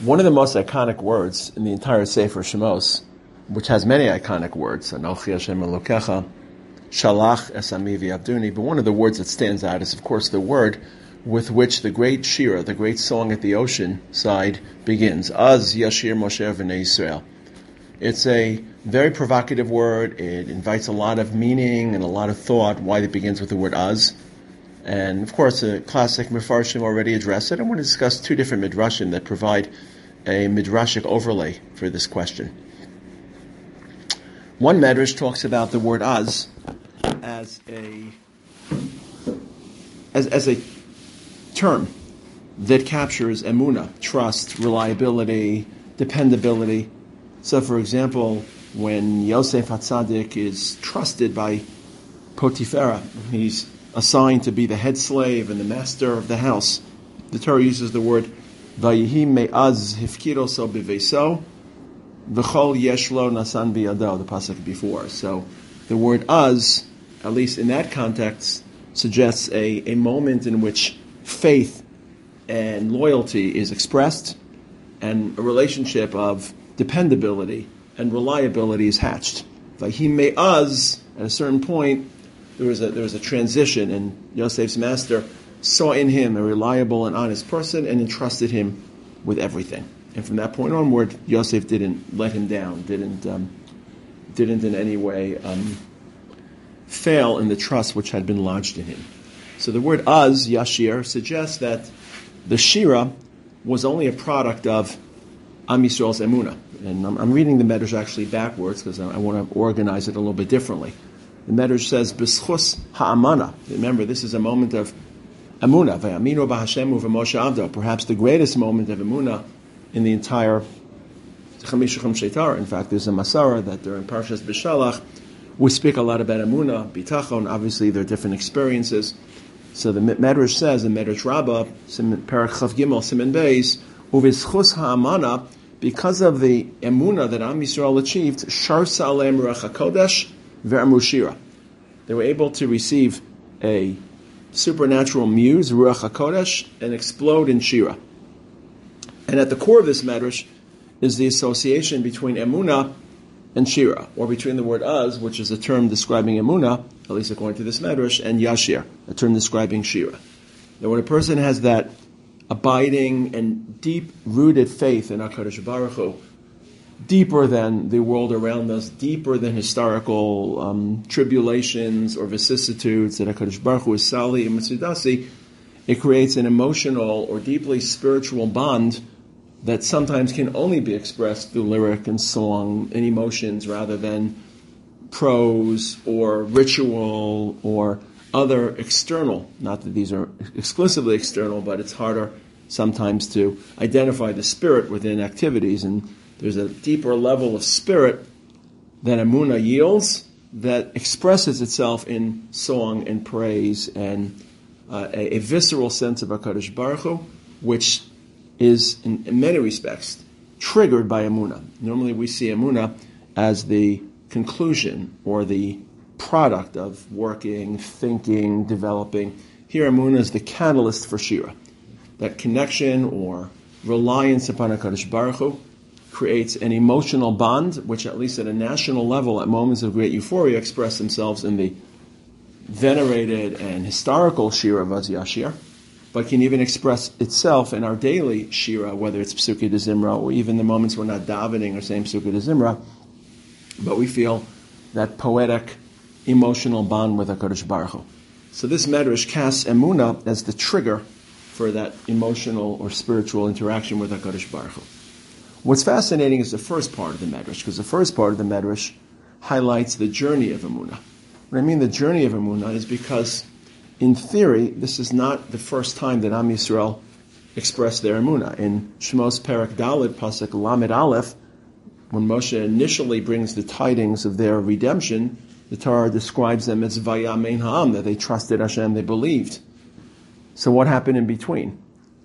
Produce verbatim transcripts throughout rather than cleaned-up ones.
One of the most iconic words in the entire Sefer Shemos, which has many iconic words, Anochi Hashem Elokecha, Shalach es ami v'yavduni, but one of the words that stands out is, of course, the word with which the great Shira, the great song at the ocean side, begins. Az Yashir Moshe v'nei Yisrael. It's a very provocative word. It invites a lot of meaning and a lot of thought, why it begins with the word Az. And, of course, the classic Mefarshim already addressed it. I want to discuss two different Midrashim that provide a Midrashic overlay for this question. One Medrash talks about the word Az as a as, as a term that captures emunah, trust, reliability, dependability. So, for example, when Yosef HaTzadik is trusted by Potiphera, he's assigned to be the head slave and the master of the house. The Torah uses the word Vayihi me'az hifkiroso b'veiso v'chol yeshlo nasan biyado, the pasuk before. So the word az, at least in that context, suggests a, a moment in which faith and loyalty is expressed and a relationship of dependability and reliability is hatched. Vayihi me'az, at a certain point, There was a there was a transition, and Yosef's master saw in him a reliable and honest person and entrusted him with everything. And from that point onward, Yosef didn't let him down, didn't um, didn't in any way um, fail in the trust which had been lodged in him. So the word Az, Yashir, suggests that the Shira was only a product of Am Yisrael's Emunah. And I'm, I'm reading the Medrash actually backwards because I, I want to organize it a little bit differently. The Medrash says, B'schus ha'amana. Remember, this is a moment of emunah. V'yaminu b'Hashemu v'Moshe avdo. Perhaps the greatest moment of emunah in the entire Chamishachim Sheitar. In fact, there's a Masara that during Parshas B'Shalach, we speak a lot about emunah, bitachon. Obviously, there are different experiences. So the Medrash says, in Medrash Rabbah, Perek Chav Gimel, Siman Beis, U'v'schus ha'amana, because of the emunah that Am Yisrael achieved, Sharsa aleim Ruach HaKodesh, Ve'amu Shira. They were able to receive a supernatural muse, Ruach HaKodesh, and explode in Shira. And at the core of this medrash is the association between Emunah and Shira, or between the word Az, which is a term describing Emunah, at least according to this medrash, and Yashir, a term describing Shira. Now when a person has that abiding and deep-rooted faith in HaKadosh Baruch Hu, deeper than the world around us, deeper than historical um, tribulations or vicissitudes that HaKadosh Baruch Hu is Sali and Mitzudasi, it creates an emotional or deeply spiritual bond that sometimes can only be expressed through lyric and song and emotions rather than prose or ritual or other external. Not that these are exclusively external, but it's harder sometimes to identify the spirit within activities, and there's a deeper level of spirit that Emunah yields that expresses itself in song and praise and uh, a, a visceral sense of HaKadosh Baruch Hu, which is, in, in many respects, triggered by Emunah. Normally we see Emunah as the conclusion or the product of working, thinking, developing. Here Emunah is the catalyst for Shira. That connection or reliance upon HaKadosh Baruch Hu creates an emotional bond, which at least at a national level, at moments of great euphoria, express themselves in the venerated and historical Shira of Az Yashir, but can even express itself in our daily Shira, whether it's Psukei de Zimra, or even the moments we're not davening or saying Psukei de Zimra, but we feel that poetic, emotional bond with HaKadosh Baruch Hu. So this Medrash casts Emunah as the trigger for that emotional or spiritual interaction with HaKadosh Baruch Hu. What's fascinating is the first part of the Medrash, because the first part of the Medrash highlights the journey of Emunah. What I mean the journey of Emunah is because, in theory, this is not the first time that Am Yisrael expressed their Emunah. In Shemos Perek Dalet, Pasuk Lamed Aleph, when Moshe initially brings the tidings of their redemption, the Torah describes them as Vayamein Ha'am, that they trusted Hashem, they believed. So what happened in between?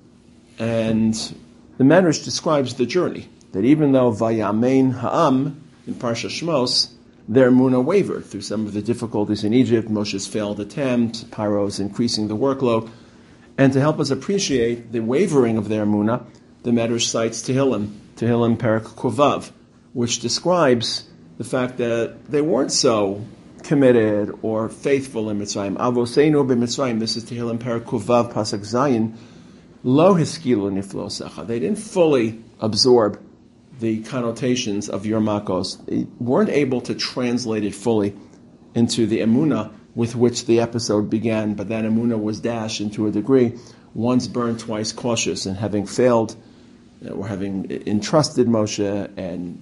And the Medrash describes the journey, that even though Vayamein Ha'am, in Parsha Shmos, their Emunah wavered through some of the difficulties in Egypt, Moshe's failed attempt, Paro's increasing the workload, and to help us appreciate the wavering of their Emunah, the the Medrash cites Tehillim, Tehillim Perek Kuvav, which describes the fact that they weren't so committed or faithful in Mitzrayim. Avoseinu b'Mitzrayim, this is Tehillim Perek Kuvav, Pasuk Zayin, Lo hiskilu niflosecha. They didn't fully absorb the connotations of your makos. They weren't able to translate it fully into the emunah with which the episode began, but that emunah was dashed into a degree, once burned, twice cautious, and having failed, you know, or having entrusted Moshe and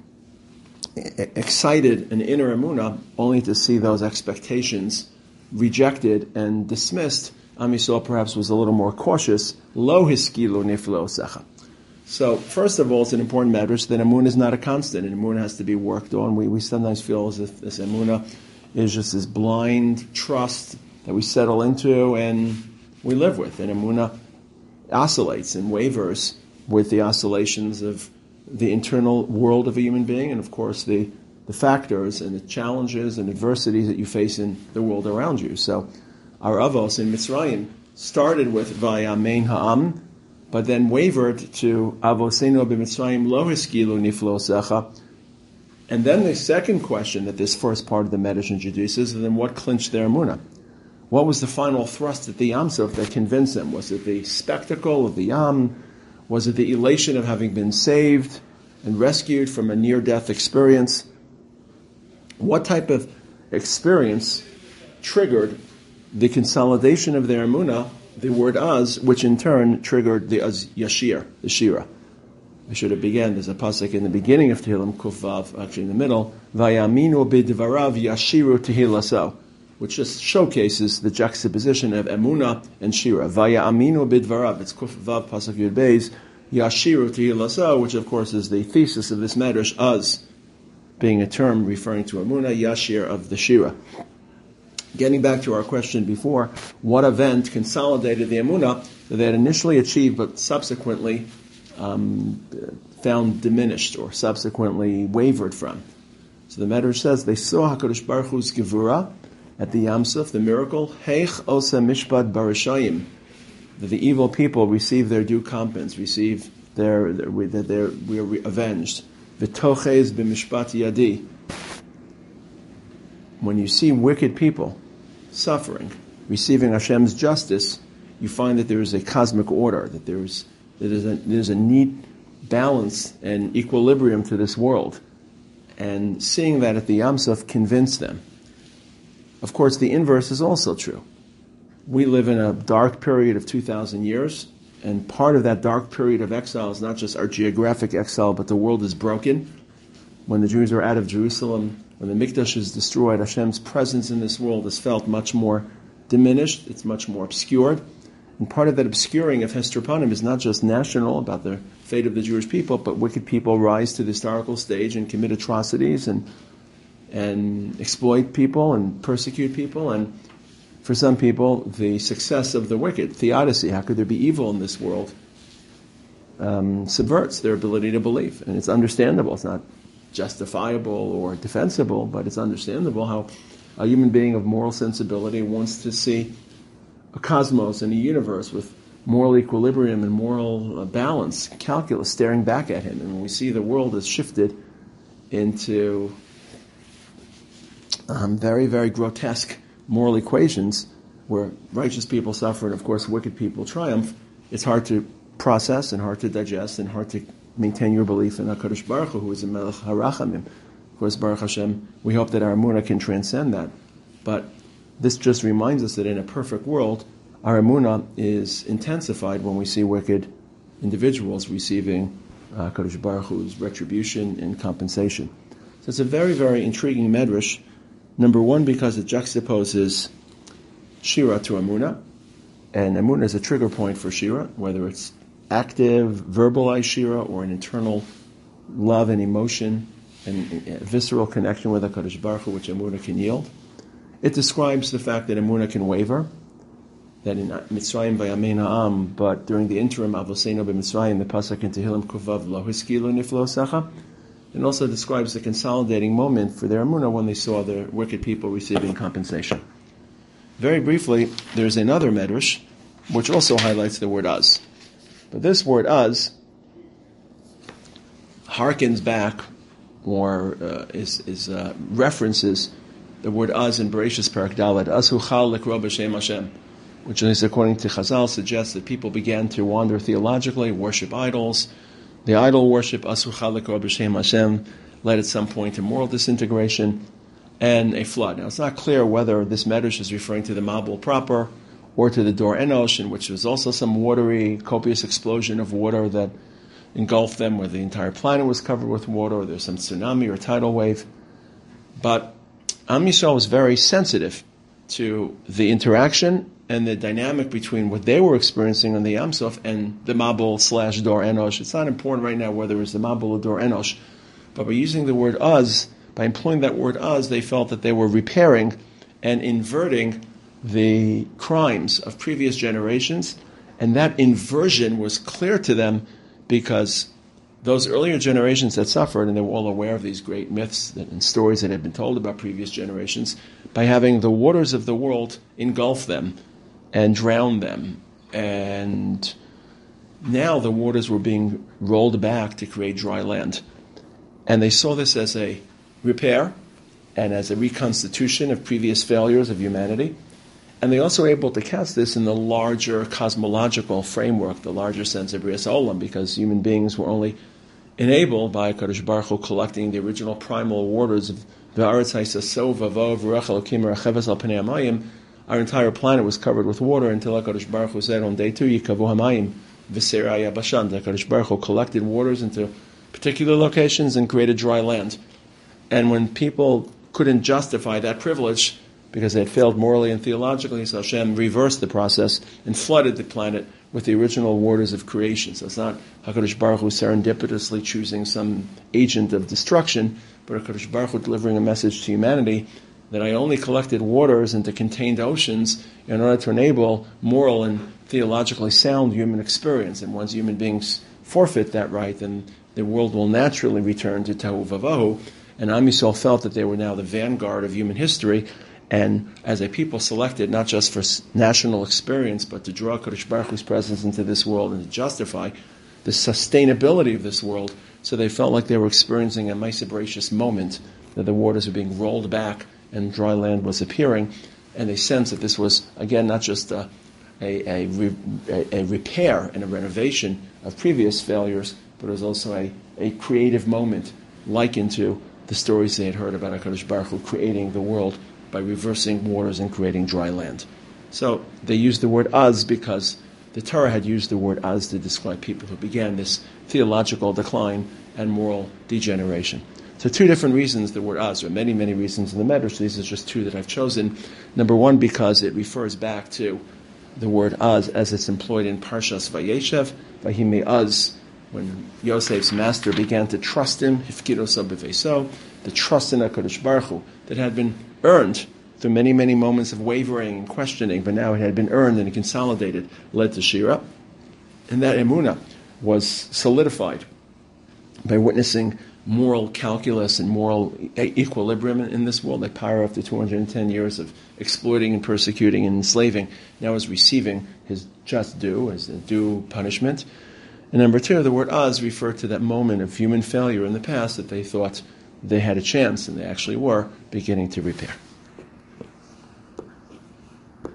excited an inner emunah, only to see those expectations rejected and dismissed, Am Yisrael perhaps was a little more cautious. Lo hiskilu niflo secha. So, first of all, it's an important medrash that emunah is not a constant, and emunah has to be worked on. We we sometimes feel as if this emunah is just this blind trust that we settle into and we live with. And emunah oscillates and wavers with the oscillations of the internal world of a human being, and of course the, the factors and the challenges and adversities that you face in the world around you. So, our avos in Mitzrayim started with Vayamein Ha'am, but then wavered to Avosenu b'Mitzrayim lo hiskilu niflo secha. And then the second question that this first part of the Medrash introduces is, then what clinched their emunah? What was the final thrust at the Yam Suf that convinced them? Was it the spectacle of the Yam? Was it the elation of having been saved and rescued from a near-death experience? What type of experience triggered the consolidation of their emunah, the word az, which in turn triggered the az yashir, the shira? I should have began. There's a pasuk in the beginning of Tehillim Kuf Vav, actually in the middle, Vayaminu b'dvarav yashiru tehilaso, which just showcases the juxtaposition of emunah and shira. Vayaminu b'dvarav, it's Kuf Vav pasuk Yud Beis, yashiru tehilaso, which of course is the thesis of this medrash, az being a term referring to emunah, yashir of the shira. Getting back to our question before, what event consolidated the emunah that they had initially achieved but subsequently um, found diminished or subsequently wavered from? So the Medrash says they saw HaKadosh Baruch Hu's Gevurah at the Yam Suf, the miracle, Heich Osa Mishpat Barashayim, that the evil people receive their due compens, receive their, their, their, their we are avenged. V'tochez b'mishpat yadi. When you see wicked people suffering, receiving Hashem's justice, you find that there is a cosmic order, that there is that there's a, there's a neat balance and equilibrium to this world. And seeing that at the Yam Suf convinced them. Of course, the inverse is also true. We live in a dark period of two thousand years, and part of that dark period of exile is not just our geographic exile, but the world is broken. When the Jews are out of Jerusalem, when the Mikdash is destroyed, Hashem's presence in this world is felt much more diminished, it's much more obscured. And part of that obscuring of Hester Panim is not just national, about the fate of the Jewish people, but wicked people rise to the historical stage and commit atrocities and and exploit people and persecute people. And for some people, the success of the wicked, theodicy, how could there be evil in this world, um, subverts their ability to believe. And it's understandable. It's not justifiable or defensible, but it's understandable how a human being of moral sensibility wants to see a cosmos and a universe with moral equilibrium and moral uh, balance, calculus staring back at him. And when we see the world has shifted into um, very, very grotesque moral equations where righteous people suffer and, of course, wicked people triumph, it's hard to process and hard to digest and hard to maintain your belief in HaKadosh Baruch Hu, who is a Melech HaRachamim. Of course, Baruch Hashem, we hope that our emunah can transcend that. But this just reminds us that in a perfect world, our emunah is intensified when we see wicked individuals receiving uh, HaKadosh Baruch Hu's retribution and compensation. So it's a very, very intriguing medrash. Number one, because it juxtaposes shira to emunah, and emunah is a trigger point for shira, whether it's active, verbalized shira, or an internal love and emotion and visceral connection with HaKadosh Baruch Hu, which emunah can yield. It describes the fact that emunah can waver, that in Mitzrayim Vayamein Ha'am, but during the interim Avosenu b'Mitzrayim, the pasuk in Tehillim Kuvav Lo hiskilu niflo secha, and also describes the consolidating moment for their emunah when they saw the wicked people receiving compensation. Very briefly, there's another medrash which also highlights the word az. But this word az harkens back or uh, is, is uh, references the word az in Bereshis Parak Daled, az hu chal likro b'shem Hashem, which is, according to Chazal, suggests that people began to wander theologically, worship idols. The idol worship, az hu chal likro b'shem Hashem, led at some point to moral disintegration and a flood. Now, it's not clear whether this medrash is referring to the Mabul proper or to the Dor Enosh, in which was also some watery, copious explosion of water that engulfed them, where the entire planet was covered with water, or there's some tsunami or tidal wave. But Am Yisrael was very sensitive to the interaction and the dynamic between what they were experiencing on the Yam Suf and the Mabul slash Dor Enosh. It's not important right now whether it's the Mabul or Dor Enosh, but by using the word Az, by employing that word Az, they felt that they were repairing and inverting the crimes of previous generations, and that inversion was clear to them because those earlier generations that suffered, and they were all aware of these great myths and stories that had been told about previous generations, by having the waters of the world engulf them and drown them. And now the waters were being rolled back to create dry land. And they saw this as a repair and as a reconstitution of previous failures of humanity. And they also were able to cast this in the larger cosmological framework, the larger sense of Brias Olam, because human beings were only enabled by HaKadosh Baruch Hu collecting the original primal waters of the Aretz HaSaso Vavo V'Rech Elokim Recheves Al Pnei Hamayim. Our entire planet was covered with water until HaKadosh Baruch Hu said on day two, Yikavu Hamayim V'Serei Yabashan. HaKadosh Baruch Hu collected waters into particular locations and created dry land. And when people couldn't justify that privilege because they had failed morally and theologically, so Hashem reversed the process and flooded the planet with the original waters of creation. So it's not HaKadosh Baruch Hu serendipitously choosing some agent of destruction, but HaKadosh Baruch Hu delivering a message to humanity that I only collected waters into contained oceans in order to enable moral and theologically sound human experience. And once human beings forfeit that right, then the world will naturally return to Tohu Vavohu. And Am Yisrael felt that they were now the vanguard of human history, and as a people selected not just for national experience, but to draw Kadosh Baruch Hu's presence into this world and to justify the sustainability of this world. So they felt like they were experiencing a Ma'aseh moment, that the waters were being rolled back and dry land was appearing. And they sensed that this was, again, not just a, a, a, a, a repair and a renovation of previous failures, but it was also a, a creative moment likened to the stories they had heard about HaKadosh Baruch Hu creating the world by reversing waters and creating dry land. So they used the word Az because the Torah had used the word Az to describe people who began this theological decline and moral degeneration. So two different reasons the word Az. There are many, many reasons in the Medrash. These are just two that I've chosen. Number one, because it refers back to the word Az as it's employed in Parshas Vayeshev, Vahime Az, when Yosef's master began to trust him, Hifkiroso b'veiso, the trust in HaKadosh Baruch Hu that had been earned through many, many moments of wavering and questioning, but now it had been earned and consolidated, led to Shira. And that emunah was solidified by witnessing moral calculus and moral equilibrium in this world. Like Paro, after two hundred ten years of exploiting and persecuting and enslaving, now is receiving his just due, as a due punishment. And number two, the word Az referred to that moment of human failure in the past that they thought they had a chance, and they actually were, beginning to repair.